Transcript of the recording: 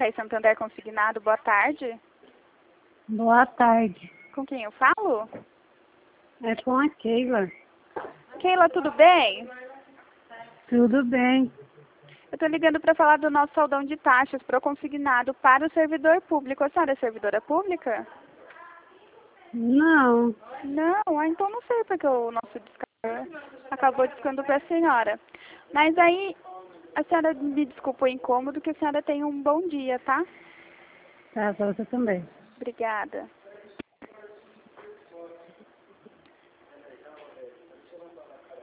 Itaí Santander Consignado, boa tarde. Boa tarde. Com quem eu falo? É com a Keila. Keila, tudo bem? Tudo bem. Eu estou ligando para falar do nosso saldão de taxas para o consignado para o servidor público. A senhora é servidora pública? Não. Não, então não sei porque o nosso discador acabou discando para a senhora. Mas aí, a senhora me desculpa o incômodo, que a senhora tenha um bom dia, tá? Tá, pra você também. Obrigada.